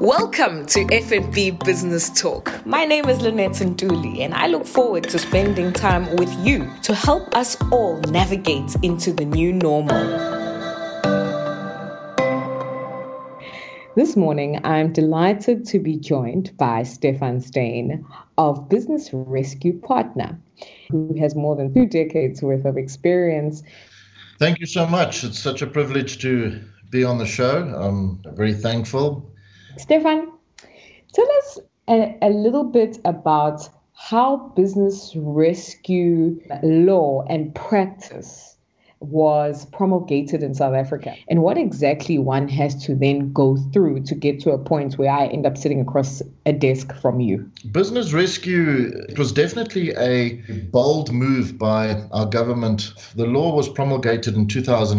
Welcome to FNB Business Talk. My name is Lynette Ntuli, and I look forward to spending time with you to help us all navigate into the new normal. This morning, I'm delighted to be joined by Stefan Steyn of Business Rescue Partner, who has more than 2 decades worth of experience. Thank you so much. It's such a privilege to be on the show. I'm very thankful. Stefan, tell us a little bit about how business rescue law and practice was promulgated in South Africa, and what exactly one has to then go through to get to a point where I end up sitting across a desk from you. Business rescue, it was definitely a bold move by our government. The law was promulgated in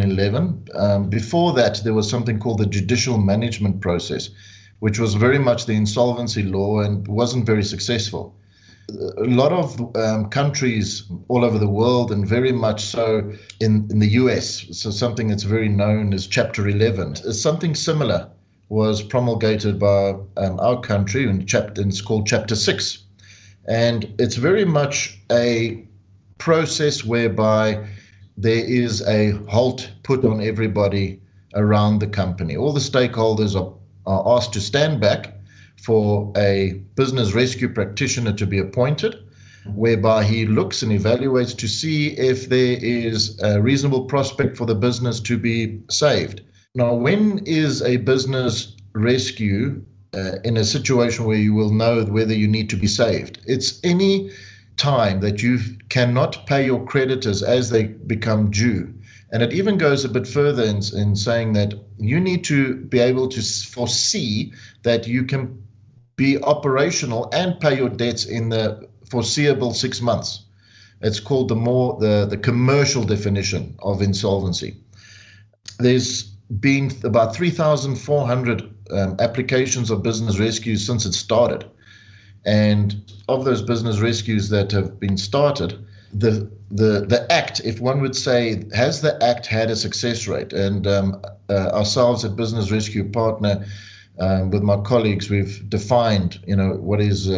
2011. Before that, there was something called the judicial management process, which was very much the insolvency law and wasn't very successful. A lot of countries all over the world, and very much so in the US, so something that's very known as Chapter 11. Something similar was promulgated by our country, and it's called Chapter 6. And it's very much a process whereby there is a halt put on everybody around the company. All the stakeholders are asked to stand back for a business rescue practitioner to be appointed, whereby he looks and evaluates to see if there is a reasonable prospect for the business to be saved. Now, when is a business rescue in a situation where you will know whether you need to be saved? It's any time that you cannot pay your creditors as they become due. And it even goes a bit further in saying that you need to be able to foresee that you can be operational and pay your debts in the foreseeable 6 months. It's called the commercial definition of insolvency. There's been about 3,400 applications of business rescues since it started. And of those business rescues that have been started, the Act, if one would say, has the Act had a success rate? And ourselves at Business Rescue Partner, with my colleagues, we've defined, what is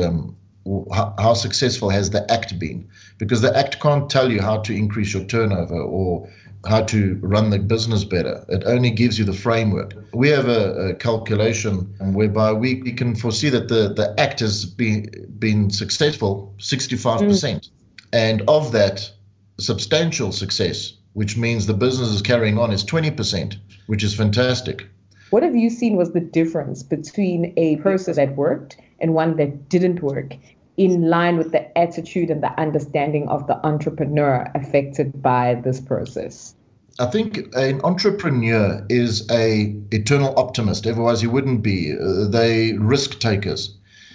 how successful has the Act been? Because the Act can't tell you how to increase your turnover or how to run the business better. It only gives you the framework. We have a calculation whereby we can foresee that the Act has been successful 65%. And of that, substantial success, which means the business is carrying on, is 20%, which is fantastic. What have you seen was the difference between a process that worked and one that didn't work, in line with the attitude and the understanding of the entrepreneur affected by this process? I think an entrepreneur is an eternal optimist. Otherwise, he wouldn't be. They risk takers.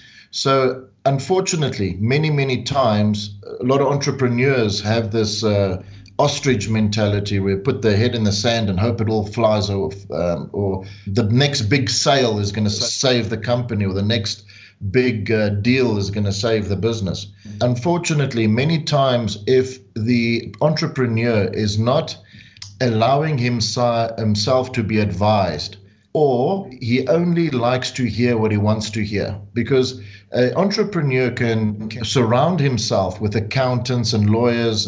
So unfortunately, many times, a lot of entrepreneurs have this ostrich mentality where put their head in the sand and hope it all flies off, or the next big sale is going to save the company, or the next big deal is going to save the business. Unfortunately, many times, if the entrepreneur is not allowing himself to be advised, or he only likes to hear what he wants to hear, because an entrepreneur can surround himself with accountants and lawyers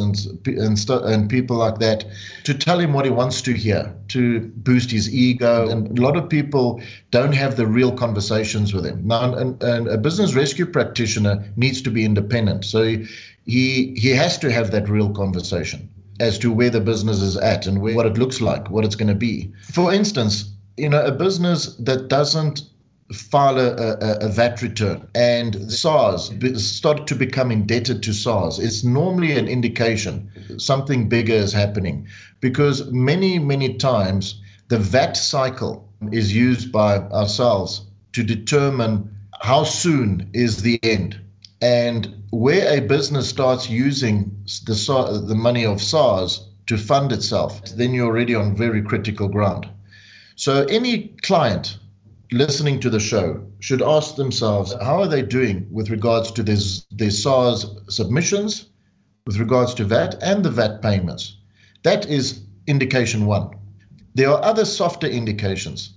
and people like that to tell him what he wants to hear, to boost his ego. And a lot of people don't have the real conversations with him. Now, and a business rescue practitioner needs to be independent. So he has to have that real conversation as to where the business is at and what it looks like, what it's going to be. For instance, a business that doesn't file a VAT return and SARS started to become indebted to SARS, it's normally an indication something bigger is happening, because many times the VAT cycle is used by ourselves to determine how soon is the end. And where a business starts using the money of SARS to fund itself, then you're already on very critical ground. So any client listening to the show should ask themselves, how are they doing with regards to their SARS submissions, with regards to VAT and the VAT payments? That is indication one. There are other softer indications.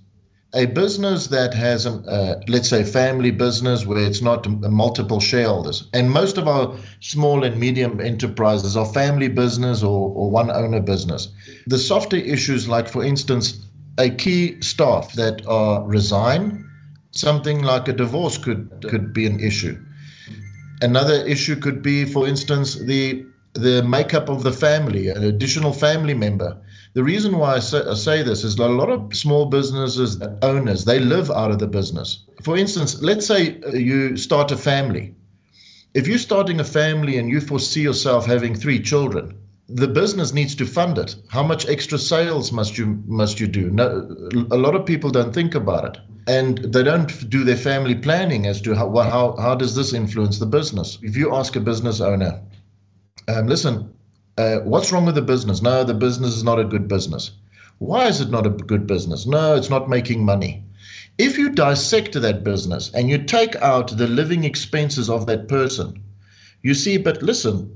A business that has, let's say, family business where it's not multiple shareholders, and most of our small and medium enterprises are family business or one owner business. The softer issues, like for instance, a key staff that resign, something like a divorce could be an issue. Another issue could be, for instance, the makeup of the family, an additional family member. The reason why I say this is that a lot of small businesses owners, they live out of the business. For instance, let's say you start a family. If you're starting a family and you foresee yourself having 3 children, the business needs to fund it. How much extra sales must you do? No, a lot of people don't think about it, and they don't do their family planning as to how does this influence the business. If you ask a business owner, listen, what's wrong with the business? No, the business is not a good business. Why is it not a good business? No, it's not making money. If you dissect that business and you take out the living expenses of that person, you see, but listen,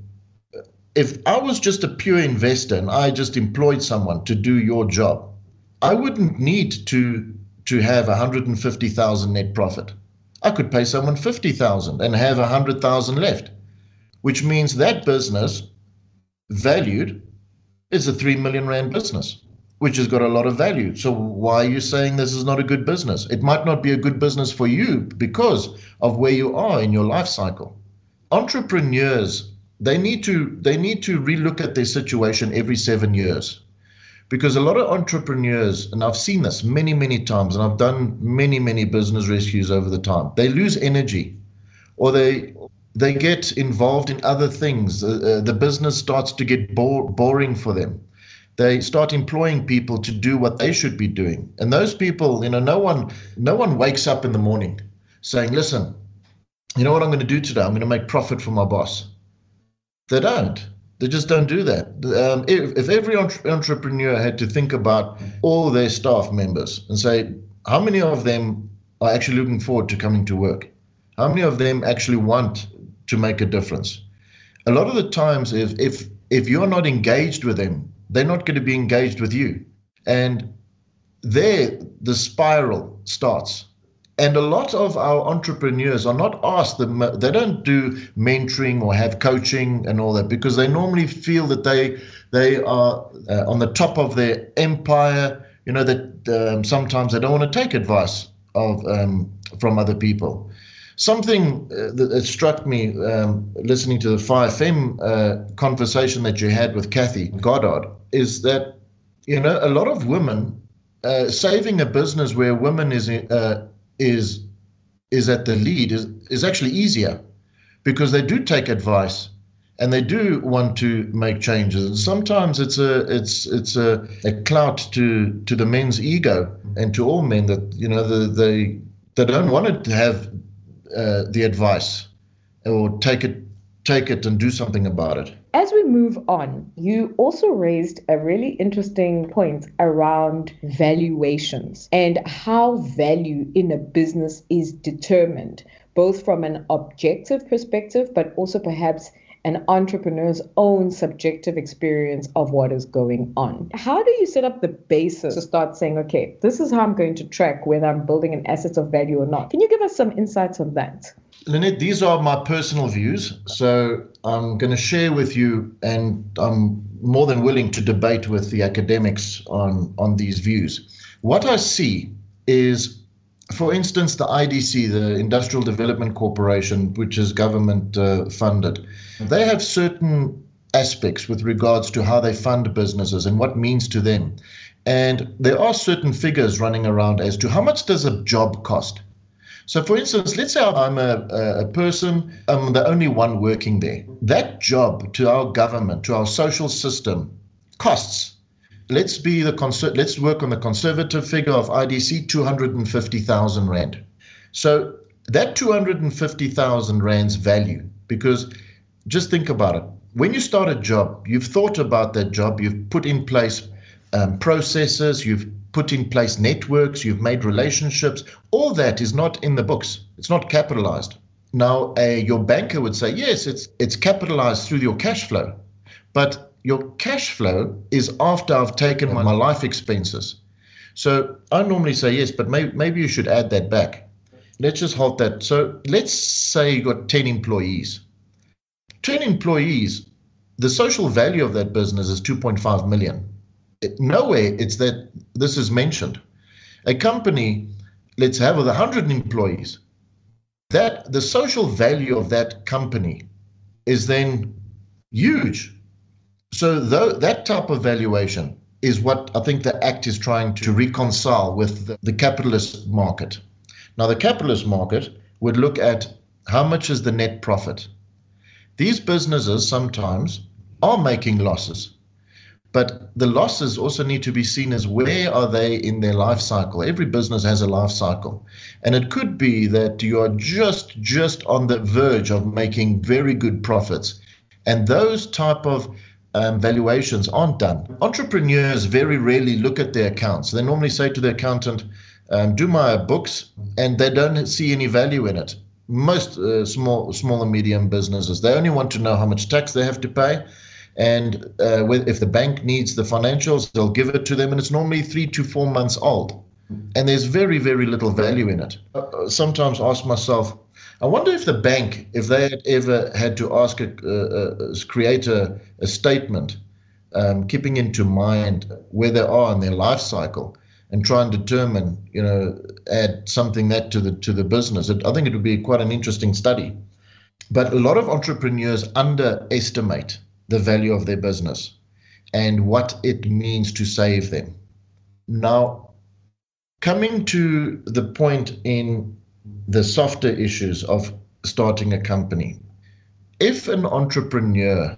if I was just a pure investor and I just employed someone to do your job, I wouldn't need to have 150,000 net profit. I could pay someone 50,000 and have 100,000 left, which means that business valued is a 3 million rand business, which has got a lot of value. So why are you saying this is not a good business? It might not be a good business for you because of where you are in your life cycle. Entrepreneurs, they need to relook at their situation every 7 years, because a lot of entrepreneurs, and I've seen this many, many times, and I've done many, many business rescues over the time, they lose energy, or they get involved in other things. The business starts to get boring for them. They start employing people to do what they should be doing. And those people, no one wakes up in the morning saying, listen, you know what I'm going to do today? I'm going to make profit for my boss. They don't. They just don't do that. If every entrepreneur had to think about all their staff members and say, how many of them are actually looking forward to coming to work? How many of them actually want to make a difference? A lot of the times, if you're not engaged with them, they're not going to be engaged with you. And there, the spiral starts. And a lot of our entrepreneurs are not asked, they don't do mentoring or have coaching and all that, because they normally feel that they are on the top of their empire, that sometimes they don't want to take advice from other people. Something that struck me listening to the 5FM conversation that you had with Kathy Goddard is that, a lot of women saving a business where women is at the lead is actually easier, because they do take advice and they do want to make changes. And sometimes it's a clout to the men's ego and to all men that they don't want to have the advice or take it and do something about it. As we move on, you also raised a really interesting point around valuations and how value in a business is determined, both from an objective perspective, but also perhaps an entrepreneur's own subjective experience of what is going on. How do you set up the basis to start saying, okay, this is how I'm going to track whether I'm building an asset of value or not? Can you give us some insights on that? Lynette, these are my personal views, so I'm going to share with you, and I'm more than willing to debate with the academics on these views. What I see is, for instance, the IDC, the Industrial Development Corporation, which is government funded, they have certain aspects with regards to how they fund businesses and what means to them. And there are certain figures running around as to how much does a job cost. So, for instance, let's say I'm a person, I'm the only one working there. That job to our government, to our social system, costs. Let's work on the conservative figure of IDC, 250,000 rand. So that 250,000 rand's value, because just think about it. When you start a job, you've thought about that job, you've put in place processes, you've put in place networks, you've made relationships. All that is not in the books. It's not capitalized. Now, your banker would say, yes, it's capitalized through your cash flow, but your cash flow is after I've taken my life expenses. So I normally say yes, but maybe you should add that back. Let's just halt that. So let's say you got 10 employees. 10 employees, the social value of that business is 2.5 million. Nowhere it's that this is mentioned. A company, let's have with 100 employees, that the social value of that company is then huge. So that type of valuation is what I think the Act is trying to reconcile with the capitalist market. Now, the capitalist market would look at how much is the net profit. These businesses sometimes are making losses, but the losses also need to be seen as where are they in their life cycle. Every business has a life cycle, and it could be that you are just on the verge of making very good profits, and those type of valuations aren't done. Entrepreneurs very rarely look at their accounts. They normally say to the accountant, do my books, and they don't see any value in it. Most small and medium businesses, they only want to know how much tax they have to pay, and if the bank needs the financials, they'll give it to them, and it's normally 3 to 4 months old, and there's very little value in it. Sometimes ask myself, I wonder if the bank, if they had ever had to ask create a statement, keeping into mind where they are in their life cycle, and try and determine, add something that to the business. I think it would be quite an interesting study. But a lot of entrepreneurs underestimate the value of their business and what it means to save them. Now, coming to the point in the softer issues of starting a company, if an entrepreneur,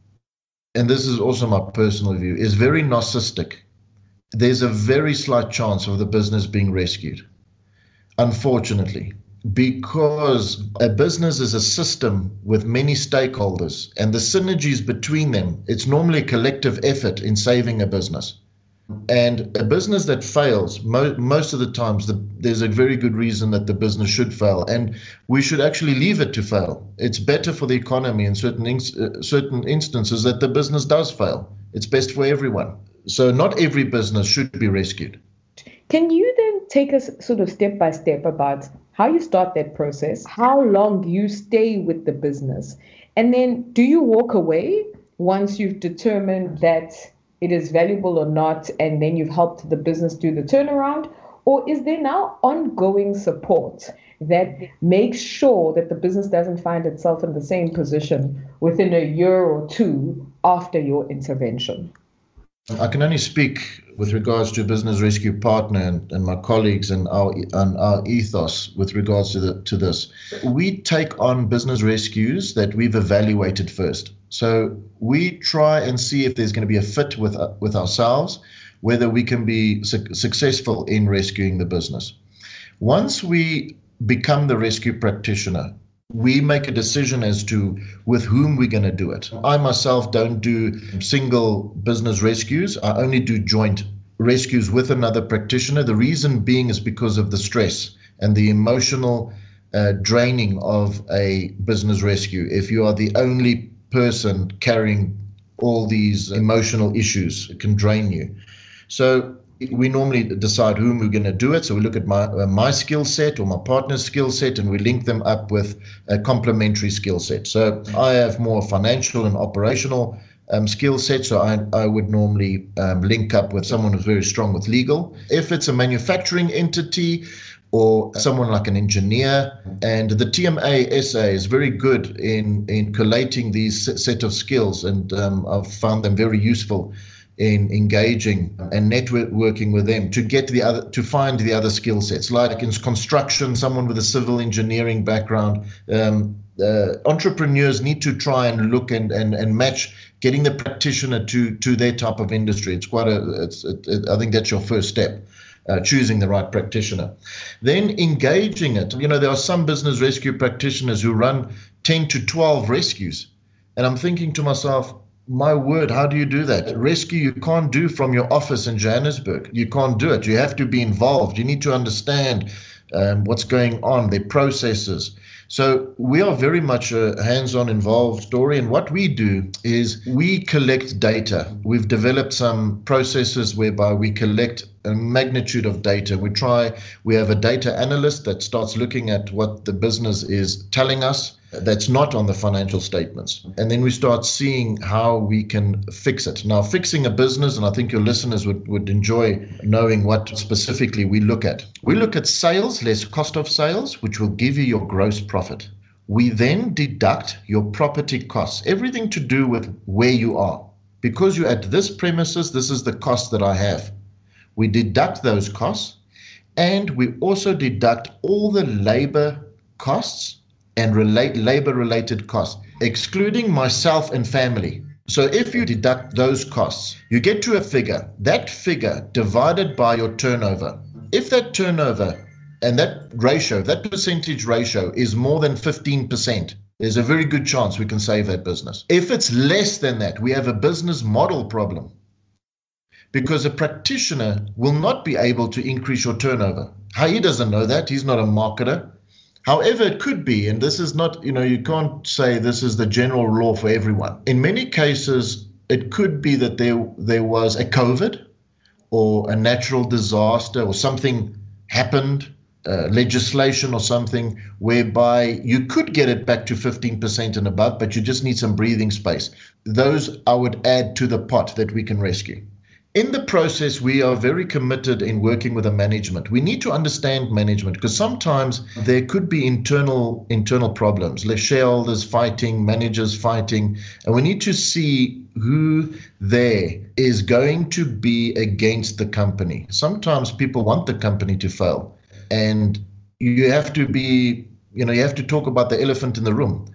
and this is also my personal view, is very narcissistic, there's a very slight chance of the business being rescued, unfortunately, because a business is a system with many stakeholders, and the synergies between them, it's normally a collective effort in saving a business. And a business that fails, most of the times, there's a very good reason that the business should fail, and we should actually leave it to fail. It's better for the economy in certain instances that the business does fail. It's best for everyone. So not every business should be rescued. Can you then take us sort of step by step about how you start that process, how long you stay with the business, and then do you walk away once you've determined that it is valuable or not, and then you've helped the business do the turnaround? Or is there now ongoing support that makes sure that the business doesn't find itself in the same position within a year or two after your intervention? I can only speak with regards to Business Rescue Partner and my colleagues and our ethos with regards to this. We take on business rescues that we've evaluated first. So we try and see if there's going to be a fit with ourselves, whether we can be successful in rescuing the business. Once we become the rescue practitioner, we make a decision as to with whom we're going to do it. I myself don't do single business rescues. I only do joint rescues with another practitioner. The reason being is because of the stress and the emotional draining of a business rescue. If you are the only person carrying all these emotional issues, it can drain you. So we normally decide whom we're going to do it. So we look at my skill set or my partner's skill set, and we link them up with a complementary skill set. So I have more financial and operational skill set, so I would normally link up with someone who's very strong with legal. If it's a manufacturing entity or someone like an engineer, and the TMA SA is very good in collating these set of skills, and I've found them very useful in engaging and networking with them to find the other skill sets, like in construction, someone with a civil engineering background. Entrepreneurs need to try and look and match getting the practitioner to their type of industry. I think that's your first step, choosing the right practitioner. Then engaging it. There are some business rescue practitioners who run 10 to 12 rescues, and I'm thinking to myself, my word, how do you do that? Rescue you can't do from your office in Johannesburg. You can't do it. You have to be involved. You need to understand what's going on, their processes. So we are very much a hands-on involved story. And what we do is we collect data. We've developed some processes whereby we collect a magnitude of data. We have a data analyst that starts looking at what the business is telling us that's not on the financial statements. And then we start seeing how we can fix it. Now, fixing a business, and I think your listeners would enjoy knowing what specifically we look at. We look at sales less cost of sales, which will give you your gross profit. We then deduct your property costs, everything to do with where you are. Because you're at this premises, this is the cost that I have. We deduct those costs, and we also deduct all the labor costs and labor-related costs, excluding myself and family. So if you deduct those costs, you get to a figure. That figure divided by your turnover. If that turnover and that ratio, that percentage ratio is more than 15%, there's a very good chance we can save that business. If it's less than that, we have a business model problem, because a practitioner will not be able to increase your turnover. He doesn't know that. He's not a marketer. However, it could be, and this is not, you can't say this is the general law for everyone. In many cases, it could be that there was a COVID or a natural disaster or something happened, legislation or something, whereby you could get it back to 15% and above, but you just need some breathing space. Those I would add to the pot that we can rescue. In the process, we are very committed in working with the management. We need to understand management, because sometimes there could be internal problems, like shareholders fighting, managers fighting, and we need to see who there is going to be against the company. Sometimes people want the company to fail, and you have to be, you have to talk about the elephant in the room.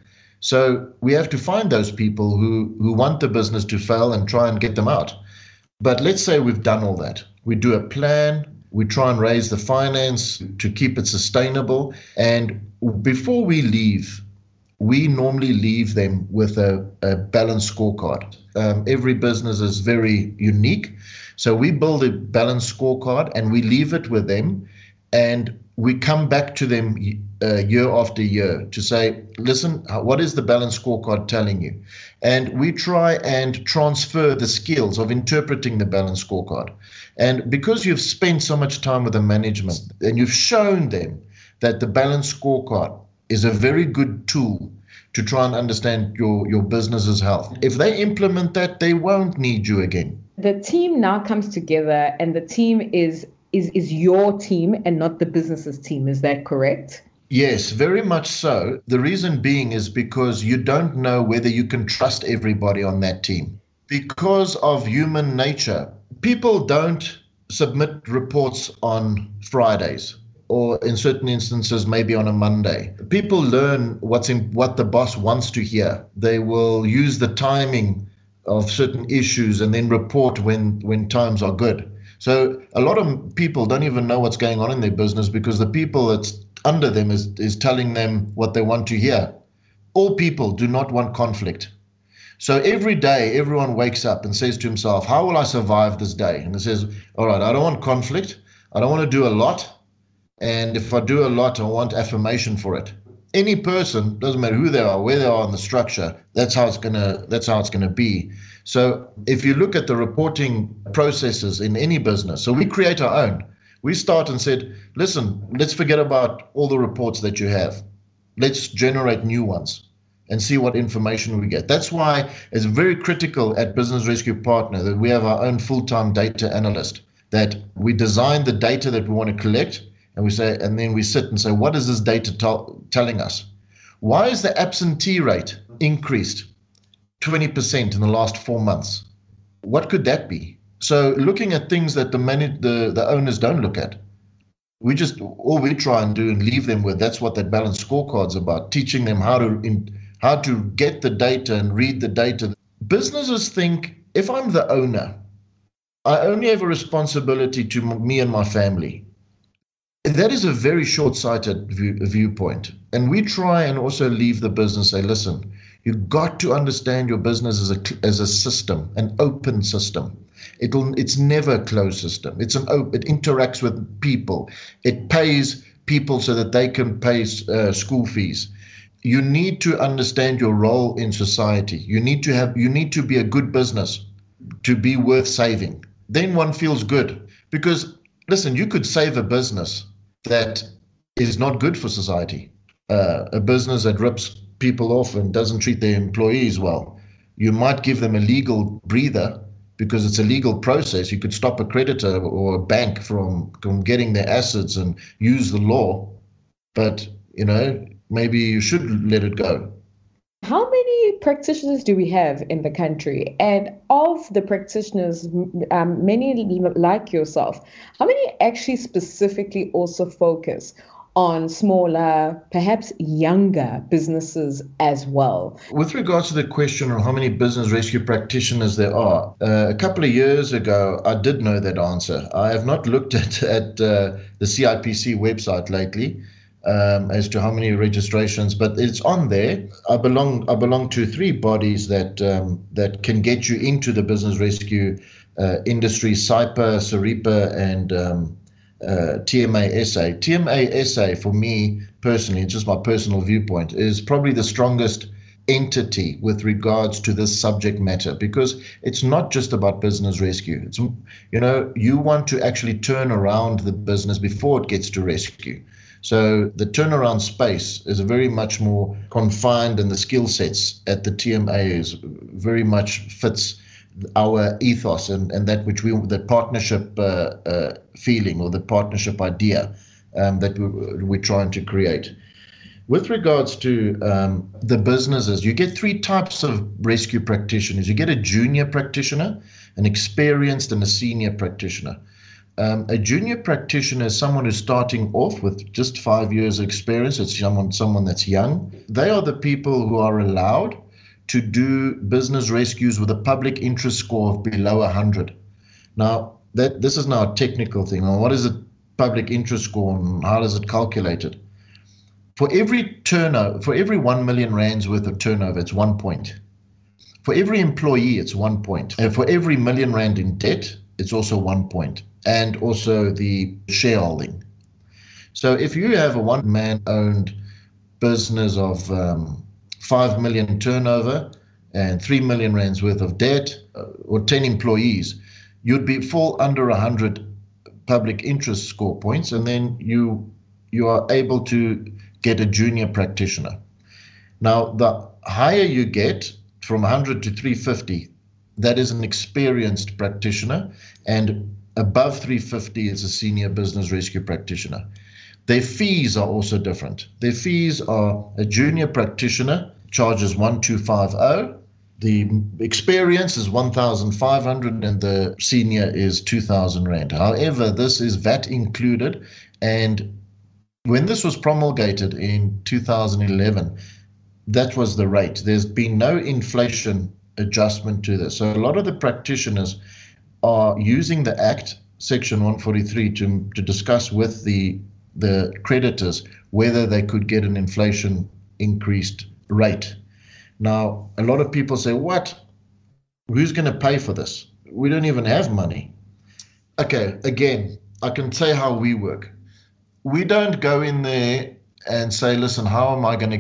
So we have to find those people who want the business to fail and try and get them out. But let's say we've done all that. We do a plan, we try and raise the finance to keep it sustainable. And before we leave, we normally leave them with a balanced scorecard. Every business is very unique. So we build a balanced scorecard and we leave it with them. And we come back to them year after year to say, listen, what is the balanced scorecard telling you? And we try and transfer the skills of interpreting the balanced scorecard. And because you've spent so much time with the management and you've shown them that the balanced scorecard is a very good tool to try and understand your business's health, if they implement that, they won't need you again. The team now comes together, and the team is your team and not the business's team. Is that correct? Yes, very much so. The reason being is because you don't know whether you can trust everybody on that team. Because of human nature, people don't submit reports on Fridays, or in certain instances, maybe on a Monday. People learn what the boss wants to hear. They will use the timing of certain issues and then report when times are good. So a lot of people don't even know what's going on in their business, because the people that's under them is telling them what they want to hear. All people do not want conflict. So every day, everyone wakes up and says to himself, how will I survive this day? And it says, all right, I don't want conflict. I don't want to do a lot. And if I do a lot, I want affirmation for it. Any person, doesn't matter who they are, where they are in the structure, that's how it's gonna be. So if you look at the reporting processes in any business, so we create our own. We start and said, listen, let's forget about all the reports that you have. Let's generate new ones and see what information we get. That's why it's very critical at Business Rescue Partner that we have our own full-time data analyst, that we design the data that we want to collect, and then we sit and say, what is this data telling us? Why is the absentee rate increased 20% in the last 4 months? What could that be? So looking at things that the owners don't look at, all we try and do and leave them with, that's what that balanced scorecard's about, teaching them how to get the data and read the data. Businesses think, if I'm the owner, I only have a responsibility to me and my family. That is a very short-sighted viewpoint. And we try and also leave the business, say, listen, you've got to understand your business as a system, an open system. It's never a closed system. It interacts with people. It pays people so that they can pay school fees. You need to understand your role in society. You need to be a good business to be worth saving. Then one feels good, because listen, you could save a business that is not good for society, a business that rips people off and doesn't treat their employees well. You might give them a legal breather because it's a legal process. You could stop a creditor or a bank from getting their assets and use the law, but maybe you should let it go. How many practitioners do we have in the country? And of the practitioners, many like yourself, how many actually specifically also focus on smaller, perhaps younger businesses as well? With regards to the question on how many business rescue practitioners there are, a couple of years ago, I did know that answer. I have not looked at the CIPC website lately. As to how many registrations, but it's on there. I belong to three bodies that can get you into the business rescue industry: SAIPA, SARIPA, and TMA SA. TMA SA, for me personally, just my personal viewpoint, is probably the strongest entity with regards to this subject matter, because it's not just about business rescue. It's, you want to actually turn around the business before it gets to rescue. So the turnaround space is very much more confined, and the skill sets at the TMA is very much fits our ethos and that which the partnership feeling or the partnership idea that we're trying to create. With regards to the businesses, you get three types of rescue practitioners. You get a junior practitioner, an experienced, and a senior practitioner. A junior practitioner is someone who's starting off with just 5 years of experience. It's someone that's young. They are the people who are allowed to do business rescues with a public interest score of below 100. Now, this is now a technical thing. Now, what is a public interest score and how does it calculate it? For every 1 million rands worth of turnover, it's 1 point. For every employee, it's 1 point. And for every million rand in debt, it's also 1 point. And also the shareholding. So if you have a one-man owned business of 5 million turnover and 3 million rands worth of debt, or 10 employees, you'd fall under 100 public interest score points, and then you are able to get a junior practitioner. Now, the higher you get, from 100 to 350, that is an experienced practitioner, and above 350 is a senior business rescue practitioner. Their fees are also different. Their fees are: a junior practitioner charges 1,250, the experience is 1,500, and the senior is 2,000 rand. However, this is VAT included, and when this was promulgated in 2011, that was the rate. There's been no inflation adjustment to this. So a lot of the practitioners are using the Act, Section 143, to discuss with the creditors whether they could get an inflation increased rate. Now, a lot of people say, what? Who's going to pay for this? We don't even have money. Okay, again, I can say how we work. We don't go in there and say, listen, how am I going to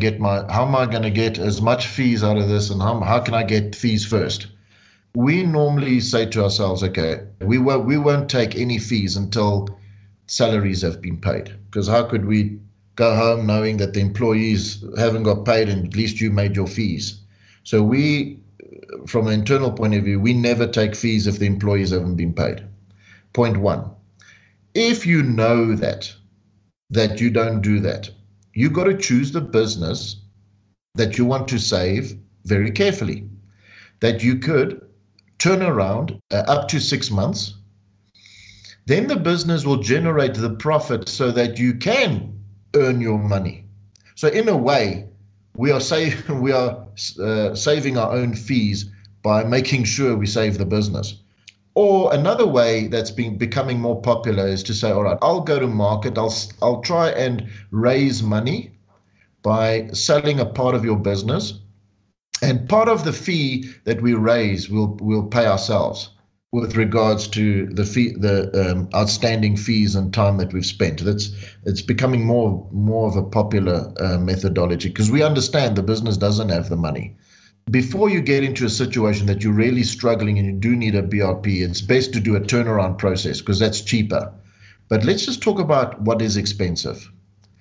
get as much fees out of this, and how can I get fees first? We normally say to ourselves, okay, we won't take any fees until salaries have been paid, because how could we go home knowing that the employees haven't got paid and at least you made your fees? So we, from an internal point of view, we never take fees if the employees haven't been paid. Point one, if you know that you don't do that, you got to choose the business that you want to save very carefully, that you could turn around up to 6 months. Then the business will generate the profit so that you can earn your money. So in a way, we are saving our own fees by making sure we save the business. Or another way that's been becoming more popular is to say, all right, I'll go to market, I'll try and raise money by selling a part of your business, and part of the fee that we raise we'll pay ourselves with regards to the fee, the outstanding fees and time that we've spent. It's becoming more of a popular methodology, because we understand the business doesn't have the money. Before you get into a situation that you're really struggling and you do need a BRP, it's best to do a turnaround process, because that's cheaper. But let's just talk about what is expensive.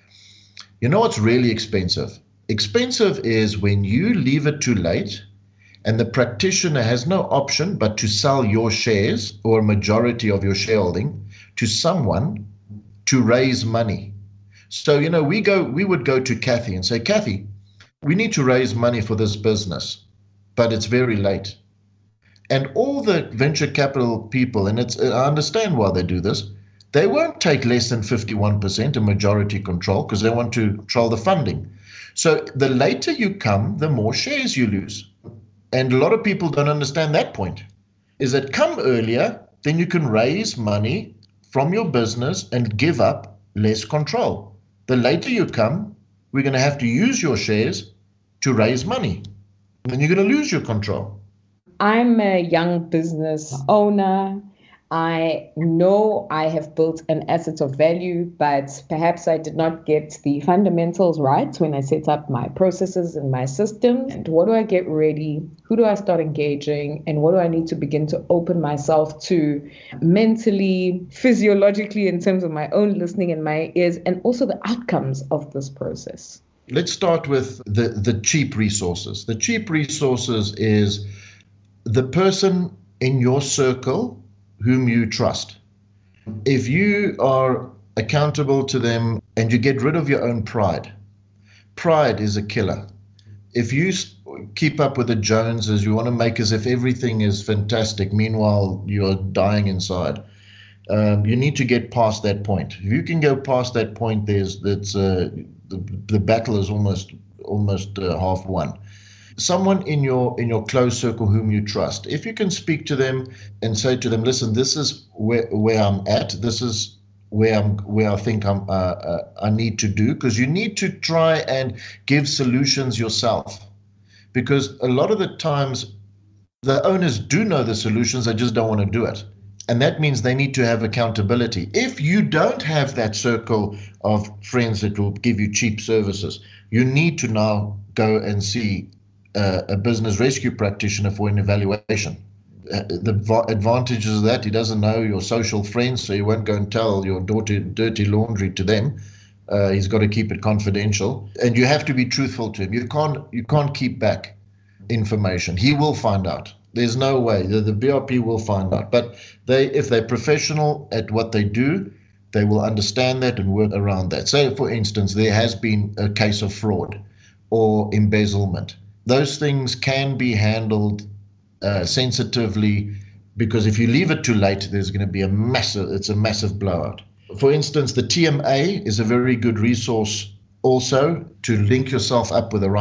You know what's really expensive? Expensive is when you leave it too late and the practitioner has no option but to sell your shares or a majority of your shareholding to someone to raise money. So, we would go to Kathy and say, Kathy, we need to raise money for this business, but it's very late. And all the venture capital people, and I understand why they do this, they won't take less than 51% of majority control because they want to control the funding. So the later you come, the more shares you lose. And a lot of people don't understand that point, is that come earlier, then you can raise money from your business and give up less control. The later you come, we're going to have to use your shares to raise money. And then you're going to lose your control. I'm a young business owner. I know I have built an asset of value, but perhaps I did not get the fundamentals right when I set up my processes and my systems. And what do I get ready? Who do I start engaging? And what do I need to begin to open myself to mentally, physiologically, in terms of my own listening and my ears, and also the outcomes of this process? Let's start with the cheap resources. The cheap resources is the person in your circle whom you trust. If you are accountable to them and you get rid of your own pride, pride is a killer. If you keep up with the Joneses, you want to make as if everything is fantastic, meanwhile you're dying inside. You need to get past that point. If you can go past that point, the battle is almost half won. Someone in your close circle whom you trust. If you can speak to them and say to them, listen, this is where I'm at. This is where I think I need to do, because you need to try and give solutions yourself. Because a lot of the times the owners do know the solutions, they just don't want to do it. And that means they need to have accountability. If you don't have that circle of friends that will give you cheap services, you need to now go and see a business rescue practitioner for an evaluation. The advantages of that, he doesn't know your social friends, so you won't go and tell your dirty laundry to them. He's got to keep it confidential, and you have to be truthful to him. You can't keep back information. He will find out. There's no way. The BRP will find out. But if they're professional at what they do, they will understand that and work around that. Say, for instance, there has been a case of fraud or embezzlement. Those things can be handled sensitively, because if you leave it too late, there's going to be a massive blowout. For instance, the TMA is a very good resource also to link yourself up with the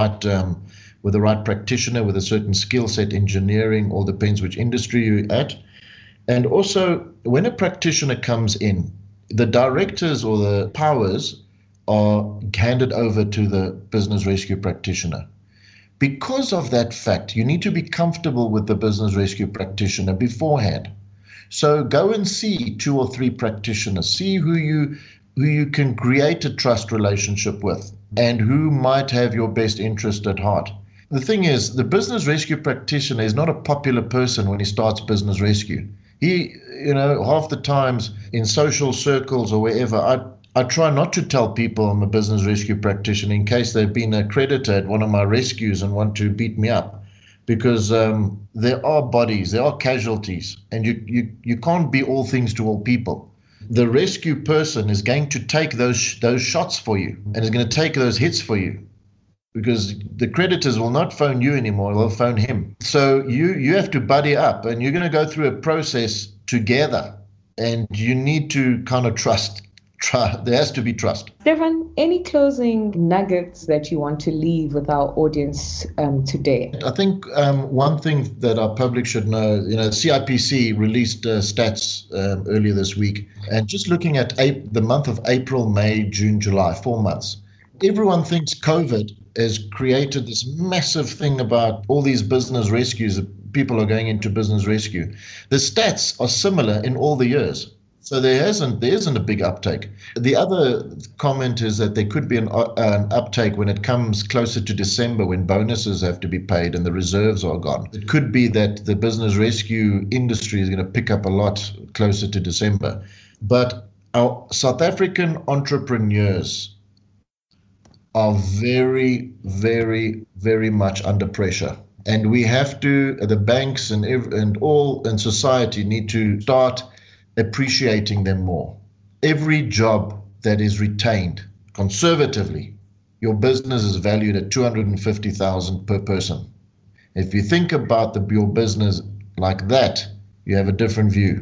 right practitioner with a certain skill set, engineering, all depends which industry you're at. And also, when a practitioner comes in, the directors or the powers are handed over to the business rescue practitioner. Because of that fact, you need to be comfortable with the business rescue practitioner beforehand. So go and see 2 or 3 practitioners, see who you can create a trust relationship with and who might have your best interest at heart. The thing is, the business rescue practitioner is not a popular person when he starts business rescue. He, half the times in social circles or wherever, I try not to tell people I'm a business rescue practitioner in case they've been a creditor at one of my rescues and want to beat me up, because there are bodies, there are casualties, and you can't be all things to all people. The rescue person is going to take those shots for you and is going to take those hits for you, because the creditors will not phone you anymore, they'll phone him. So you have to buddy up, and you're going to go through a process together, and you need to kind of trust. There has to be trust. Stefan, any closing nuggets that you want to leave with our audience today? I think one thing that our public should know, CIPC released stats earlier this week, and just looking at the month of April, May, June, July, 4 months, everyone thinks COVID has created this massive thing about all these business rescues. People are going into business rescue. The stats are similar in all the years. So there isn't a big uptake. The other comment is that there could be an uptake when it comes closer to December, when bonuses have to be paid and the reserves are gone. It could be that the business rescue industry is going to pick up a lot closer to December. But Our South African entrepreneurs are very, very, very much under pressure. And we have to, the banks and all in society need to start appreciating them more. Every job that is retained conservatively, your business is valued at 250,000 per person. If you think about your business like that, you have a different view.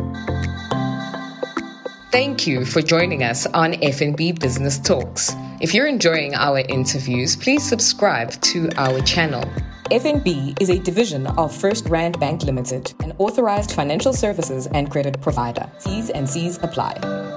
Thank you for joining us on FNB Business Talks. If you're enjoying our interviews, please subscribe to our channel. FNB is a division of First Rand Bank Limited, an authorized financial services and credit provider. T's and C's apply.